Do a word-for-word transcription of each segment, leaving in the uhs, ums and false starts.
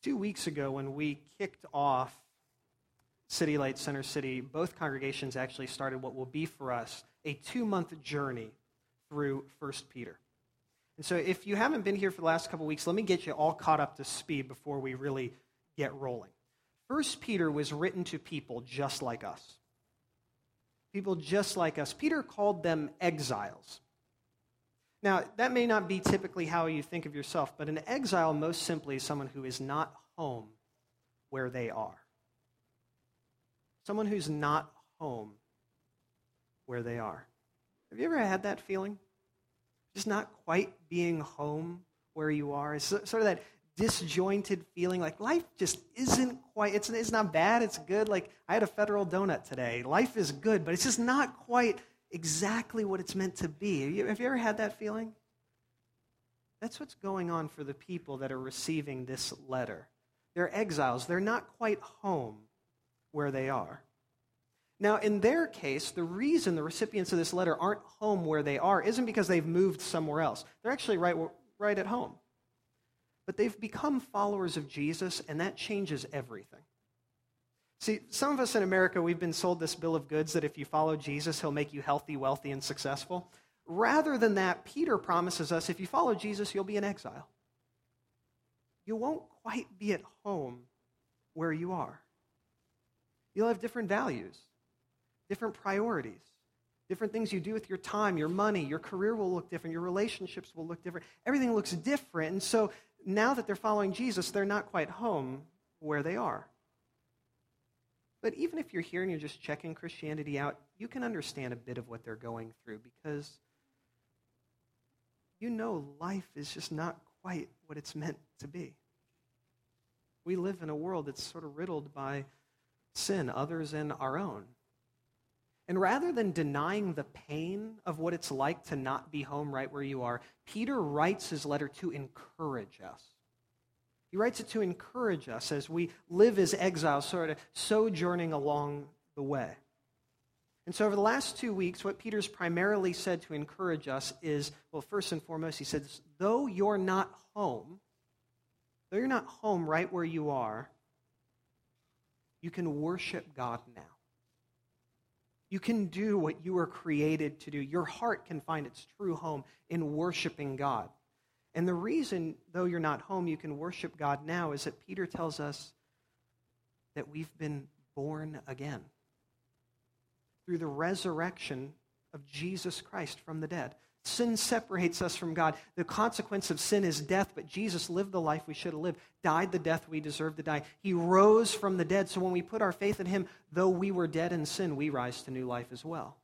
Two weeks ago, when we kicked off City Light Center City, both congregations actually started what will be for us a two-month journey through First Peter. And so if you haven't been here for the last couple weeks, let me get you all caught up to speed before we really get rolling. First Peter was written to people just like us. People just like us. Peter called them exiles. Now, that may not be typically how you think of yourself, but an exile most simply is someone who is not home where they are. Someone who's not home where they are. Have you ever had that feeling? Just not quite being home where you are. It's sort of that disjointed feeling, like life just isn't quite, it's, it's not bad, it's good. Like, I had a Federal donut today. Life is good, but it's just not quite exactly what it's meant to be. Have you, have you ever had that feeling? That's what's going on for the people that are receiving this letter. They're exiles. They're not quite home where they are. Now, in their case, the reason the recipients of this letter aren't home where they are isn't because they've moved somewhere else. They're actually right, right at home. But they've become followers of Jesus, and that changes everything. See, some of us in America, we've been sold this bill of goods that if you follow Jesus, he'll make you healthy, wealthy, and successful. Rather than that, Peter promises us if you follow Jesus, you'll be in exile. You won't quite be at home where you are. You'll have different values, different priorities, different things you do with your time, your money, your career will look different, your relationships will look different. Everything looks different, and so now that they're following Jesus, they're not quite home where they are. But even if you're here and you're just checking Christianity out, you can understand a bit of what they're going through because you know life is just not quite what it's meant to be. We live in a world that's sort of riddled by sin, others and our own. And rather than denying the pain of what it's like to not be home right where you are, Peter writes his letter to encourage us. He writes it to encourage us as we live as exiles, sort of sojourning along the way. And so over the last two weeks, what Peter's primarily said to encourage us is, well, first and foremost, he says, though you're not home, though you're not home right where you are, you can worship God now. You can do what you were created to do. Your heart can find its true home in worshiping God. And the reason, though you're not home, you can worship God now is that Peter tells us that we've been born again through the resurrection of Jesus Christ from the dead. Sin separates us from God. The consequence of sin is death, but Jesus lived the life we should have lived, died the death we deserved to die. He rose from the dead, so when we put our faith in him, though we were dead in sin, we rise to new life as well.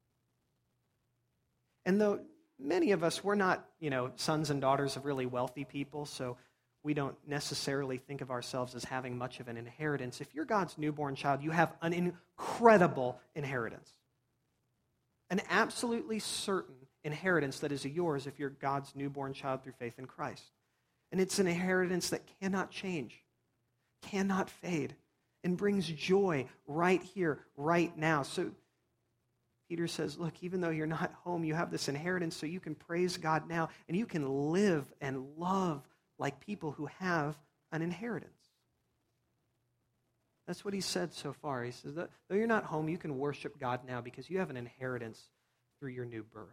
And though many of us, we're not, you know, sons and daughters of really wealthy people, so we don't necessarily think of ourselves as having much of an inheritance. If you're God's newborn child, you have an incredible inheritance. An absolutely certain inheritance that is yours if you're God's newborn child through faith in Christ. And it's an inheritance that cannot change, cannot fade, and brings joy right here, right now. So Peter says, look, even though you're not home, you have this inheritance so you can praise God now, and you can live and love like people who have an inheritance. That's what he said so far. He says, though you're not home, you can worship God now because you have an inheritance through your new birth.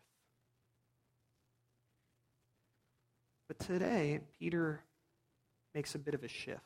But today, Peter makes a bit of a shift.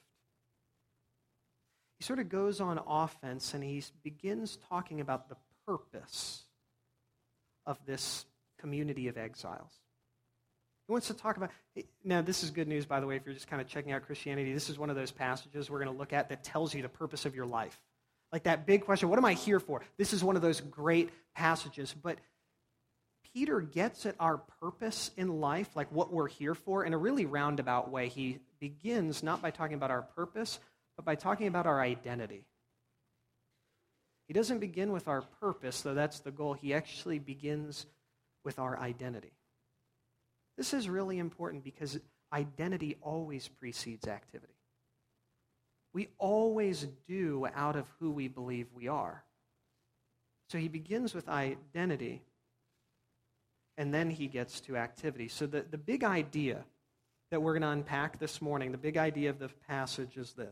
He sort of goes on offense and he begins talking about the purpose of this community of exiles. He wants to talk about, now this is good news, by the way, if you're just kind of checking out Christianity. This is one of those passages we're going to look at that tells you the purpose of your life. Like that big question, what am I here for? This is one of those great passages, but Peter gets at our purpose in life, like what we're here for, in a really roundabout way. He begins not by talking about our purpose, but by talking about our identity. He doesn't begin with our purpose, though that's the goal. He actually begins with our identity. This is really important because identity always precedes activity. We always do out of who we believe we are. So he begins with identity, and then he gets to activity. So the, the big idea that we're going to unpack this morning, the big idea of the passage is this.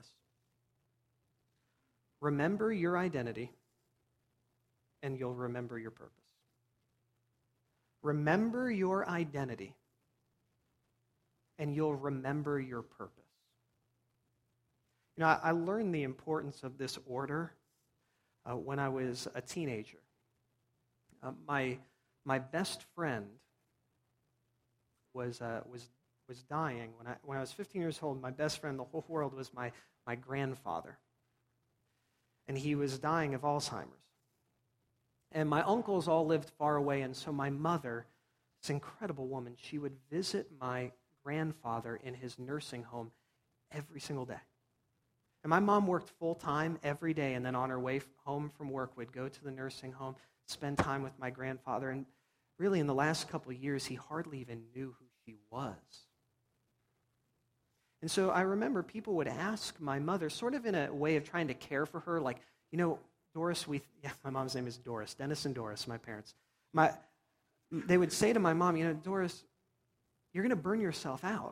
Remember your identity, and you'll remember your purpose. Remember your identity, and you'll remember your purpose. You know, I, I learned the importance of this order uh, when I was a teenager. Uh, my my best friend was uh, was was dying when I when I was fifteen years old. My best friend, the whole world, was my my grandfather, and he was dying of Alzheimer's. And my uncles all lived far away, and so my mother, this incredible woman, she would visit my grandfather in his nursing home every single day. And my mom worked full-time every day, and then on her way home from work would go to the nursing home, spend time with my grandfather, and really in the last couple of years, he hardly even knew who she was. And so I remember people would ask my mother, sort of in a way of trying to care for her, like, you know, Doris, we, yeah, my mom's name is Doris, Dennis and Doris, my parents. My, they would say to my mom, you know, Doris, you're going to burn yourself out.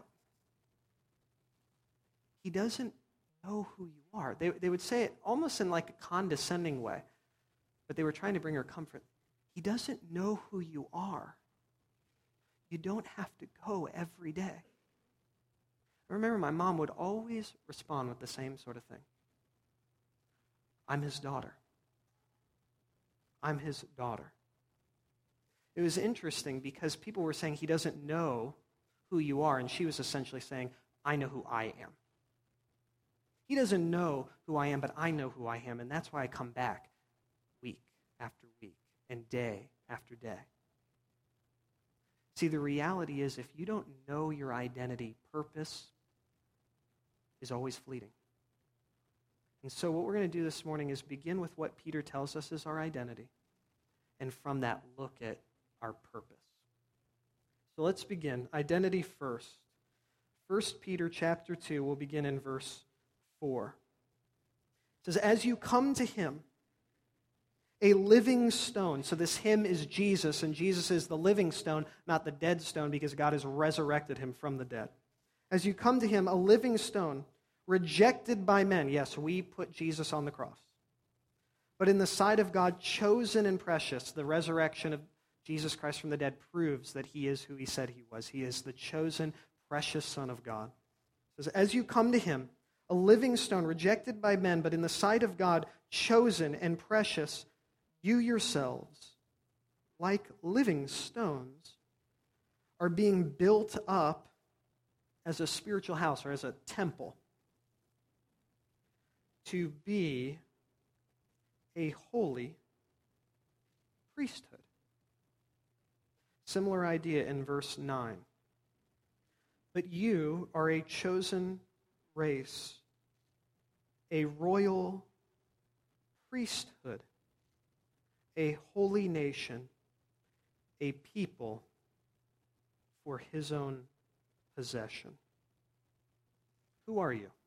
He doesn't know who you are. They, they would say it almost in like a condescending way, but they were trying to bring her comfort. He doesn't know who you are. You don't have to go every day. I remember my mom would always respond with the same sort of thing. I'm his daughter. I'm his daughter. It was interesting because people were saying he doesn't know who you are, and she was essentially saying, I know who I am. He doesn't know who I am, but I know who I am, and that's why I come back week after week and day after day. See, the reality is if you don't know your identity, purpose is always fleeting. And so what we're going to do this morning is begin with what Peter tells us is our identity, and from that look at our purpose. So let's begin. Identity first. First Peter chapter two, we'll begin in verse four. It says, as you come to him, a living stone. So this him is Jesus, and Jesus is the living stone, not the dead stone, because God has resurrected him from the dead. As you come to him, a living stone, rejected by men. Yes, we put Jesus on the cross. But in the sight of God, chosen and precious. The resurrection of Jesus Christ from the dead proves that he is who he said he was. He is the chosen, precious Son of God. It says, as you come to him, a living stone, rejected by men, but in the sight of God, chosen and precious, you yourselves, like living stones, are being built up as a spiritual house or as a temple to be a holy priesthood. Similar idea in verse nine. But you are a chosen race, a royal priesthood, a holy nation, a people for his own possession. Who are you?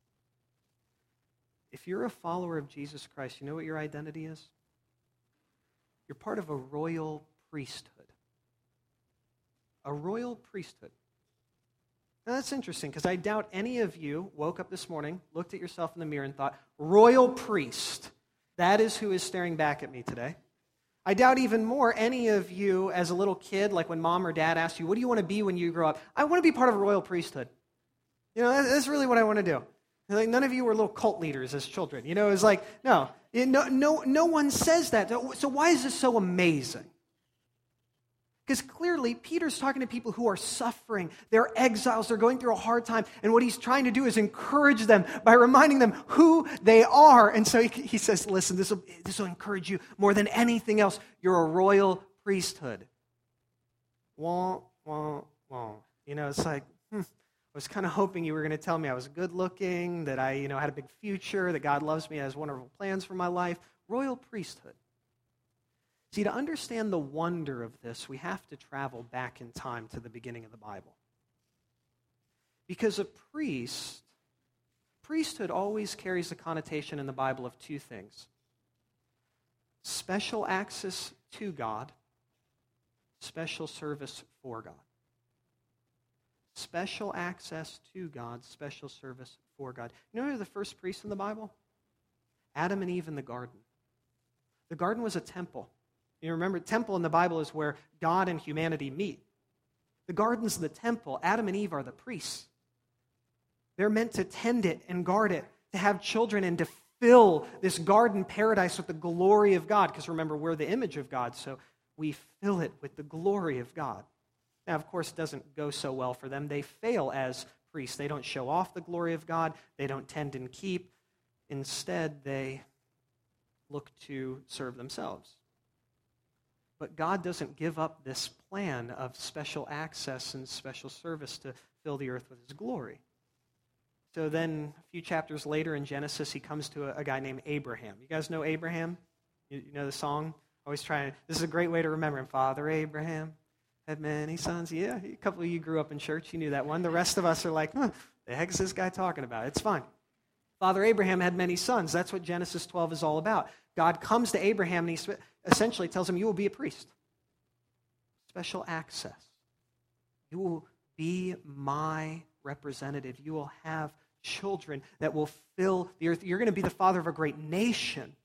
If you're a follower of Jesus Christ, you know what your identity is? You're part of a royal priesthood. A royal priesthood. Now that's interesting because I doubt any of you woke up this morning, looked at yourself in the mirror and thought, royal priest, that is who is staring back at me today. I doubt even more any of you as a little kid, like when mom or dad asked you, what do you want to be when you grow up? I want to be part of a royal priesthood. You know, that's really what I want to do. Like none of you were little cult leaders as children. You know, it was like, no, it, no, no, no one says that. So why is this so amazing? Because clearly, Peter's talking to people who are suffering. They're exiles. They're going through a hard time. And what he's trying to do is encourage them by reminding them who they are. And so he, he says, listen, this will, this will encourage you more than anything else. You're a royal priesthood. Wah, wah, wah. You know, it's like, hmm, I was kind of hoping you were going to tell me I was good looking, that I, you know, had a big future, that God loves me, has wonderful plans for my life. Royal priesthood. See, to understand the wonder of this, we have to travel back in time to the beginning of the Bible. Because a priest, priesthood always carries the connotation in the Bible of two things. Special access to God, special service for God. special access to God, special service for God. You know who are the first priests in the Bible? Adam and Eve in the garden. The garden was a temple. You remember, temple in the Bible is where God and humanity meet. The garden's the temple. Adam and Eve are the priests. They're meant to tend it and guard it, to have children and to fill this garden paradise with the glory of God. Because remember, we're the image of God, so we fill it with the glory of God. Now, of course, it doesn't go so well for them. They fail as priests. They don't show off the glory of God. They don't tend and keep. Instead, they look to serve themselves. But God doesn't give up this plan of special access and special service to fill the earth with his glory. So then, a few chapters later in Genesis, he comes to a, a guy named Abraham. You guys know Abraham? You, you know the song? Always trying. This is a great way to remember him. Father Abraham had many sons. Yeah, a couple of you grew up in church. You knew that one. The rest of us are like, huh, the heck is this guy talking about? It's fine. Father Abraham had many sons. That's what Genesis twelve is all about. God comes to Abraham and he essentially tells him, you will be a priest. Special access. You will be my representative. You will have children that will fill the earth. You're going to be the father of a great nation.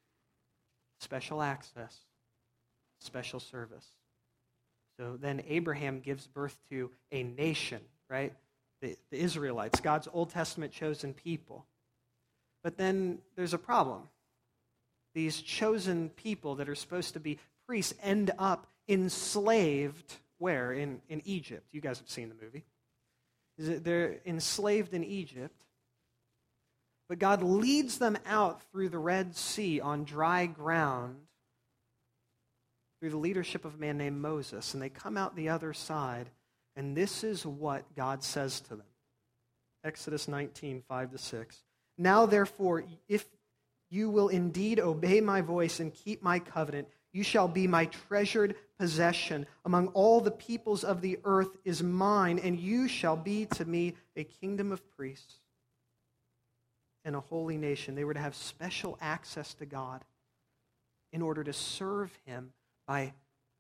Special access. Special service. So then Abraham gives birth to a nation, right? The, the Israelites, God's Old Testament chosen people. But then there's a problem. These chosen people that are supposed to be priests end up enslaved, where? In, in Egypt. You guys have seen the movie. They're enslaved in Egypt. But God leads them out through the Red Sea on dry ground through the leadership of a man named Moses. And they come out the other side, and this is what God says to them. Exodus nineteen, five to six. Now, therefore, if you will indeed obey my voice and keep my covenant, you shall be my treasured possession among all the peoples of the earth is mine, and you shall be to me a kingdom of priests and a holy nation. They were to have special access to God in order to serve him by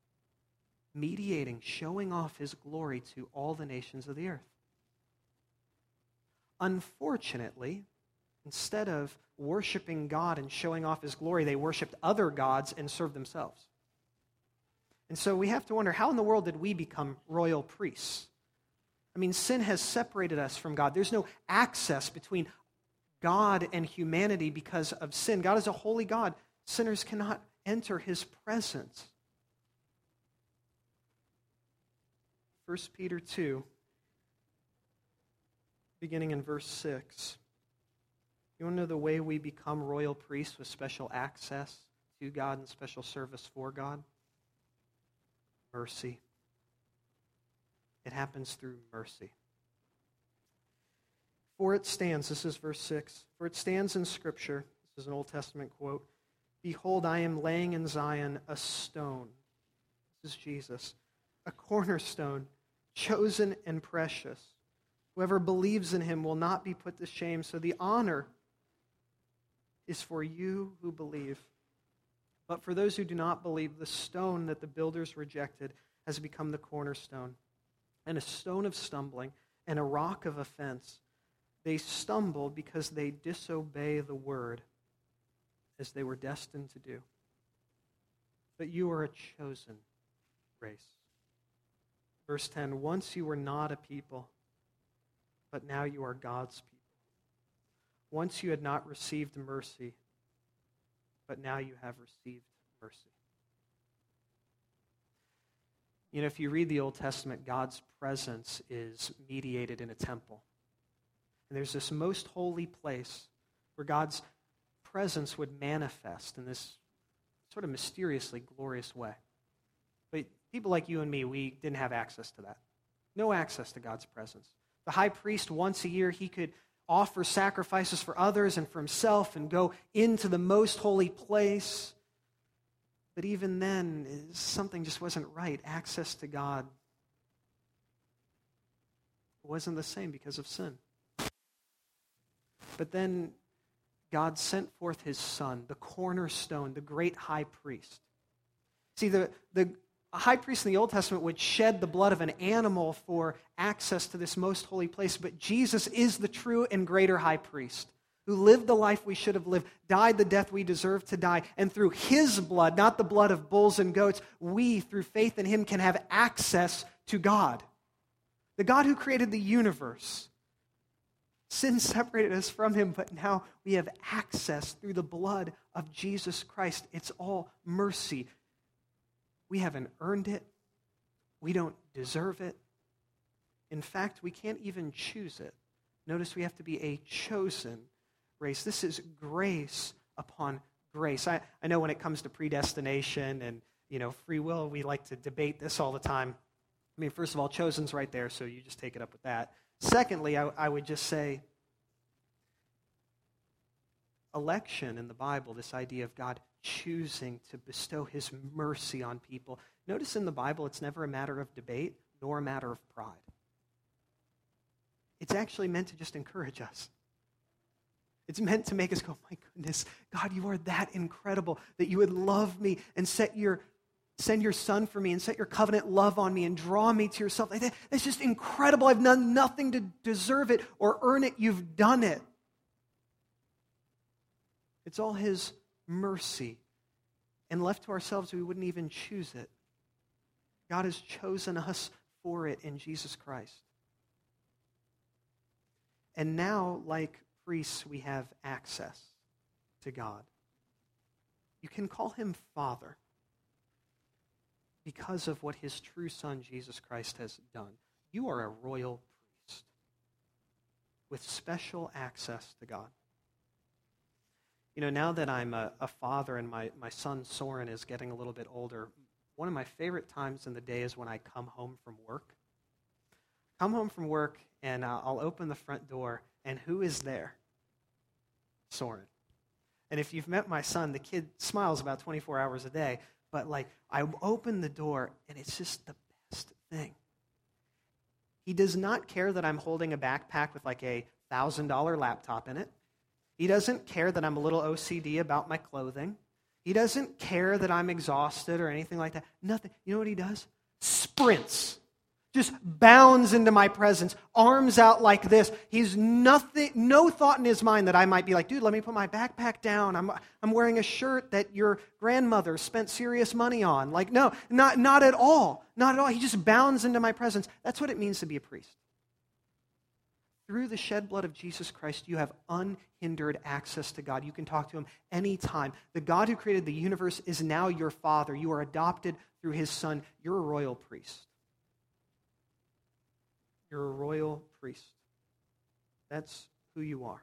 mediating, showing off his glory to all the nations of the earth. Unfortunately, instead of worshiping God and showing off his glory, they worshiped other gods and served themselves. And so we have to wonder, how in the world did we become royal priests? I mean, sin has separated us from God. There's no access between God and humanity because of sin. God is a holy God. Sinners cannot enter his presence. First Peter two, beginning in verse six. You want to know the way we become royal priests with special access to God and special service for God? Mercy. It happens through mercy. For it stands, this is verse six, for it stands in Scripture, this is an Old Testament quote, behold, I am laying in Zion a stone, this is Jesus, a cornerstone, chosen and precious. Whoever believes in him will not be put to shame, so the honor is for you who believe. But for those who do not believe, the stone that the builders rejected has become the cornerstone, and a stone of stumbling, and a rock of offense. They stumbled because they disobey the word, as they were destined to do. But you are a chosen race. Verse ten, once you were not a people, but now you are God's people. Once you had not received mercy, but now you have received mercy. You know, if you read the Old Testament, God's presence is mediated in a temple. And there's this most holy place where God's presence would manifest in this sort of mysteriously glorious way. But people like you and me, we didn't have access to that. No access to God's presence. The high priest, once a year, he could offer sacrifices for others and for himself and go into the most holy place. But even then, something just wasn't right. Access to God wasn't the same because of sin. But then God sent forth his Son, the cornerstone, the great high priest. See, the, the a high priest in the Old Testament would shed the blood of an animal for access to this most holy place, but Jesus is the true and greater high priest who lived the life we should have lived, died the death we deserve to die, and through his blood, not the blood of bulls and goats, we, through faith in him, can have access to God. The God who created the universe. Sin separated us from him, but now we have access through the blood of Jesus Christ. It's all mercy. We haven't earned it. We don't deserve it. In fact, we can't even choose it. Notice we have to be a chosen race. This is grace upon grace. I, I know when it comes to predestination and, you know, free will, we like to debate this all the time. I mean, first of all, chosen's right there, so you just take it up with that. Secondly, I, I would just say election in the Bible, this idea of God choosing to bestow his mercy on people. Notice in the Bible, it's never a matter of debate nor a matter of pride. It's actually meant to just encourage us. It's meant to make us go, my goodness, God, you are that incredible that you would love me and set your send your son for me and set your covenant love on me and draw me to yourself. Like that, that's just incredible. I've done nothing to deserve it or earn it. You've done it. It's all his mercy. And left to ourselves, we wouldn't even choose it. God has chosen us for it in Jesus Christ. And now, like priests, we have access to God. You can call him Father because of what his true Son, Jesus Christ, has done. You are a royal priest with special access to God. You know, now that I'm a, a father and my, my son Soren is getting a little bit older, one of my favorite times in the day is when I come home from work. Come home from work and uh, I'll open the front door, and who is there? Soren. And if you've met my son, the kid smiles about twenty-four hours a day, but like I open the door and it's just the best thing. He does not care that I'm holding a backpack with like a one thousand dollars laptop in it. He doesn't care that I'm a little O C D about my clothing. He doesn't care that I'm exhausted or anything like that. Nothing. You know what he does? Sprints. Just bounds into my presence, arms out like this. He's nothing, no thought in his mind that I might be like, dude, let me put my backpack down. I'm I'm wearing a shirt that your grandmother spent serious money on. Like, no, not, not at all. Not at all. He just bounds into my presence. That's what it means to be a priest. Through the shed blood of Jesus Christ, you have unhindered access to God. You can talk to him anytime. The God who created the universe is now your Father. You are adopted through his Son. You're a royal priest. You're a royal priest. That's who you are.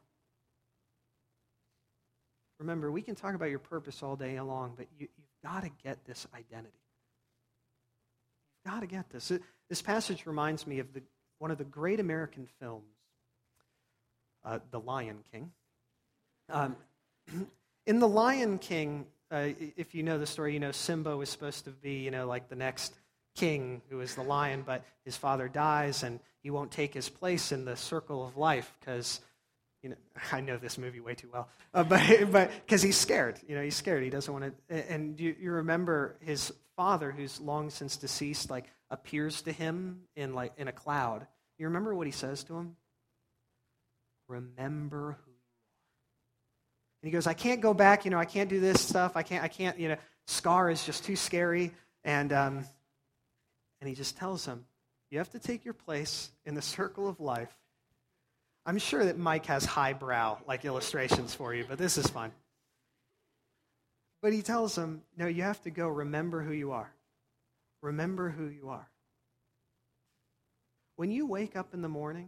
Remember, we can talk about your purpose all day long, but you, you've got to get this identity. You've got to get this. This passage reminds me of the, one of the great American films, uh, The Lion King. Um, in The Lion King, uh, if you know the story, you know Simba was supposed to be, you know, like the next king who is the lion, but his father dies and he won't take his place in the circle of life because, you know, I know this movie way too well, uh, but but because he's scared, you know, he's scared. He doesn't want to. And you, you remember his father, who's long since deceased, like appears to him in like in a cloud. You remember what he says to him? Remember who you are. And he goes, I can't go back. You know, I can't do this stuff. I can't. I can't. You know, Scar is just too scary. And um, and he just tells him, you have to take your place in the circle of life. I'm sure that Mike has highbrow like illustrations for you, but this is fun. But he tells him, no, you have to go. Remember who you are. Remember who you are. When you wake up in the morning,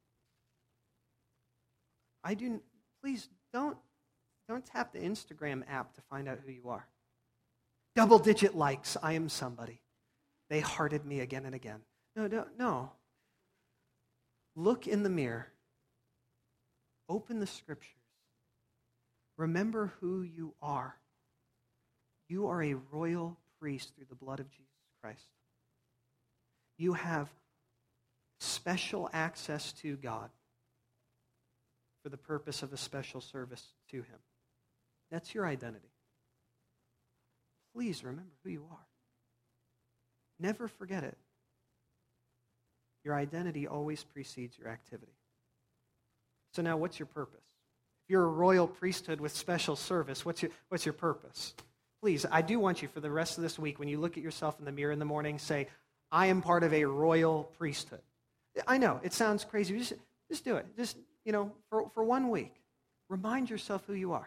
I do. Please don't don't tap the Instagram app to find out who you are. Double-digit likes. I am somebody. They hearted me again and again. No, no, no. Look in the mirror. Open the scriptures. Remember who you are. You are a royal priest through the blood of Jesus Christ. You have special access to God for the purpose of a special service to him. That's your identity. Please remember who you are. Never forget it. Your identity always precedes your activity. So now what's your purpose? If you're a royal priesthood with special service, what's your, what's your purpose? Please, I do want you for the rest of this week, when you look at yourself in the mirror in the morning, say, I am part of a royal priesthood. I know, it sounds crazy. Just, just do it. Just, you know, for, for one week. Remind yourself who you are.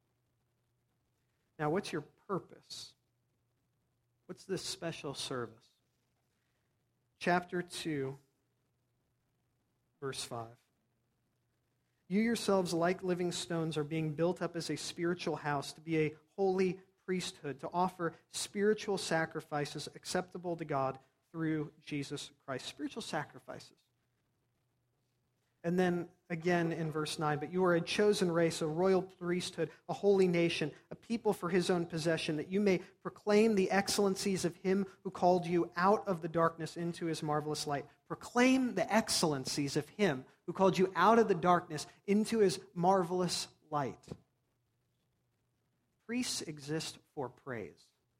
Now, what's your purpose? What's this special service? Chapter two, verse five. You yourselves, like living stones, are being built up as a spiritual house to be a holy priesthood, to offer spiritual sacrifices acceptable to God through Jesus Christ. Spiritual sacrifices. And then again in verse nine, but you are a chosen race, a royal priesthood, a holy nation, a people for his own possession, that you may proclaim the excellencies of him who called you out of the darkness into his marvelous light. Proclaim the excellencies of him who called you out of the darkness into his marvelous light. Priests exist for praise.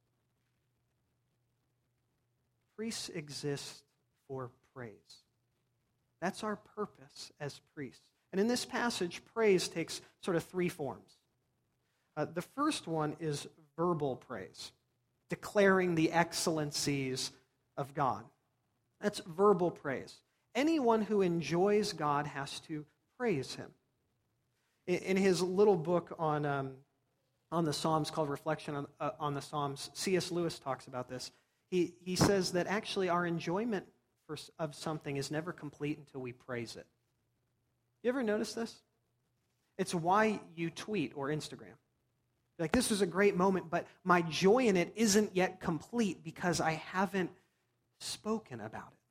Priests exist for praise. That's our purpose as priests. And in this passage, praise takes sort of three forms. Uh, the first one is verbal praise, declaring the excellencies of God. That's verbal praise. Anyone who enjoys God has to praise him. In, in his little book on, um, on the Psalms called Reflection on, uh, on the Psalms, C S Lewis talks about this. He, he says that actually our enjoyment for, of something is never complete until we praise it. You ever notice this? It's why you tweet or Instagram. Like, this was a great moment, but my joy in it isn't yet complete because I haven't spoken about it.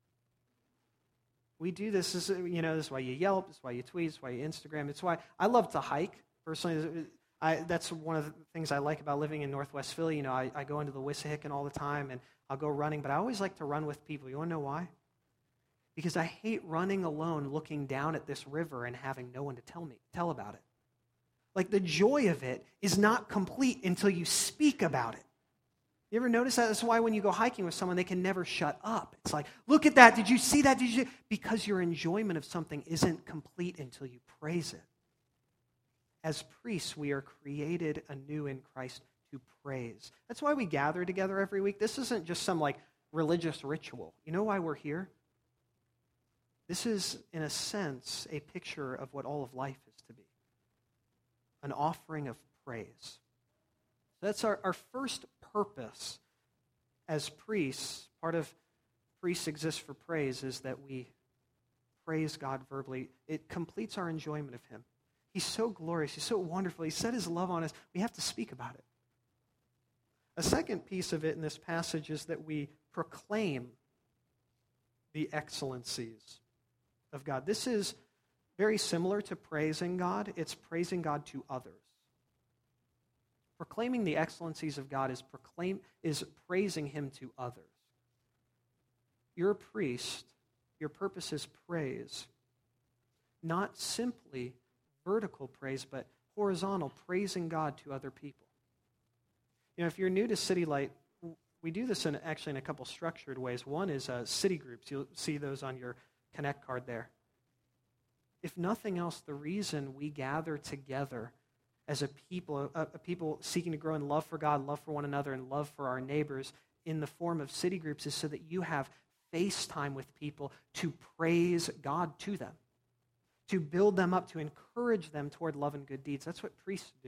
We do this, this is, you know, this is why you Yelp, this is why you tweet, this is why you Instagram. It's why I love to hike. Personally, I, that's one of the things I like about living in Northwest Philly. You know, I, I go into the Wissahickon all the time, and I'll go running, but I always like to run with people. You want to know why? Because I hate running alone, looking down at this river and having no one to tell me, tell about it. Like, the joy of it is not complete until you speak about it. You ever notice that? That's why when you go hiking with someone, they can never shut up. It's like, look at that. Did you see that? Did you? Because your enjoyment of something isn't complete until you praise it. As priests, we are created anew in Christ to praise. That's why we gather together every week. This isn't just some like religious ritual. You know why we're here? This is, in a sense, a picture of what all of life is to be. An offering of praise. That's our, our first purpose as priests. Part of priests exist for praise is that we praise God verbally. It completes our enjoyment of him. He's so glorious. He's so wonderful. He set his love on us. We have to speak about it. A second piece of it in this passage is that we proclaim the excellencies of God. This is very similar to praising God. It's praising God to others. Proclaiming the excellencies of God is proclaim is praising him to others. You're a priest. Your purpose is praise. Not simply vertical praise, but horizontal, praising God to other people. You know, if you're new to City Light, we do this in actually in a couple structured ways. One is uh, city groups. You'll see those on your Connect card there. If nothing else, the reason we gather together as a people, a, a people seeking to grow in love for God, love for one another, and love for our neighbors in the form of city groups is so that you have face time with people to praise God to them, to build them up, to encourage them toward love and good deeds. That's what priests do.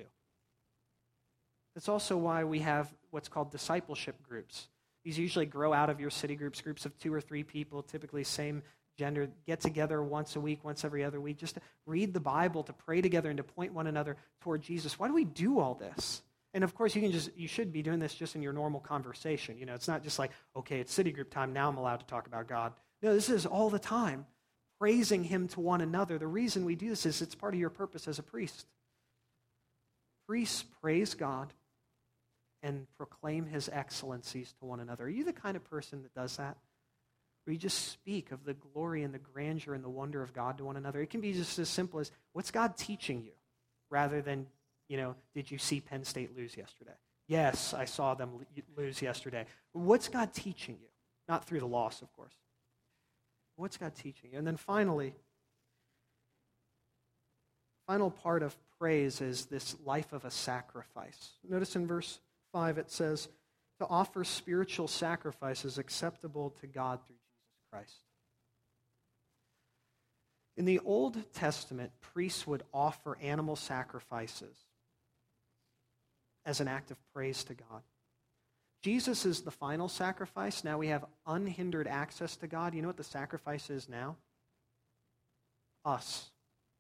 That's also why we have what's called discipleship groups. These usually grow out of your city groups, groups of two or three people, typically same gender, get together once a week, once every other week, just to read the Bible, to pray together, and to point one another toward Jesus. Why do we do all this? And of course, you can just you should be doing this just in your normal conversation. You know, it's not just like, okay, it's city group time, now I'm allowed to talk about God. No, this is all the time, praising him to one another. The reason we do this is it's part of your purpose as a priest. Priests praise God and proclaim his excellencies to one another. Are you the kind of person that does that? Where you just speak of the glory and the grandeur and the wonder of God to one another? It can be just as simple as, what's God teaching you? Rather than, you know, did you see Penn State lose yesterday? Yes, I saw them lose yesterday. What's God teaching you? Not through the loss, of course. What's God teaching you? And then finally, final part of praise is this life of a sacrifice. Notice in verse five it says, to offer spiritual sacrifices acceptable to God through Jesus Christ. In the Old Testament, priests would offer animal sacrifices as an act of praise to God. Jesus is the final sacrifice. Now we have unhindered access to God. You know what the sacrifice is now? Us.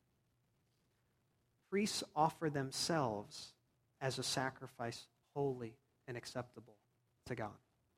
Priests offer themselves as a sacrifice, holy and acceptable to God.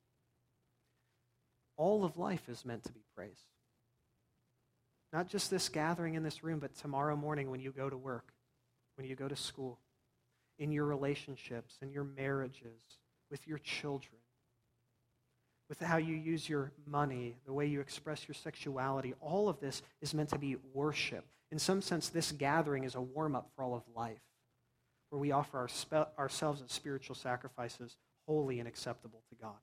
All of life is meant to be praised. Not just this gathering in this room, but tomorrow morning when you go to work, when you go to school, in your relationships, in your marriages, with your children, with how you use your money, the way you express your sexuality. All of this is meant to be worship. In some sense, this gathering is a warm-up for all of life, where we offer our spe- ourselves as spiritual sacrifices, holy and acceptable to God.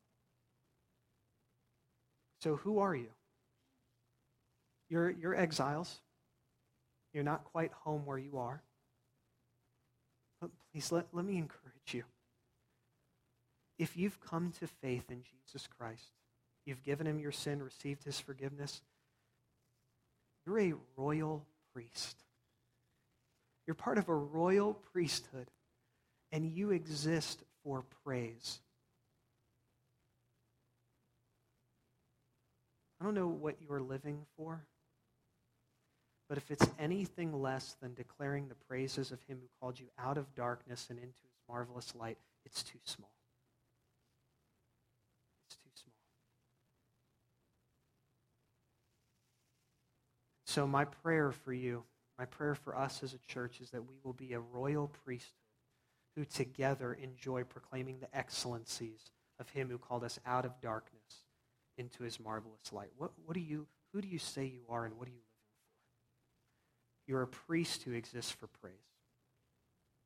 So who are you? You're, you're exiles. You're not quite home where you are. But please, let, let me encourage you. If you've come to faith in Jesus Christ, you've given him your sin, received his forgiveness, you're a royal priest. You're part of a royal priesthood, and you exist for praise. I don't know what you are living for, but if it's anything less than declaring the praises of him who called you out of darkness and into his marvelous light, it's too small. It's too small. So my prayer for you, my prayer for us as a church is that we will be a royal priesthood who together enjoy proclaiming the excellencies of him who called us out of darkness into his marvelous light. What, what do you, who do you say you are, and what are you living for? You're a priest who exists for praise.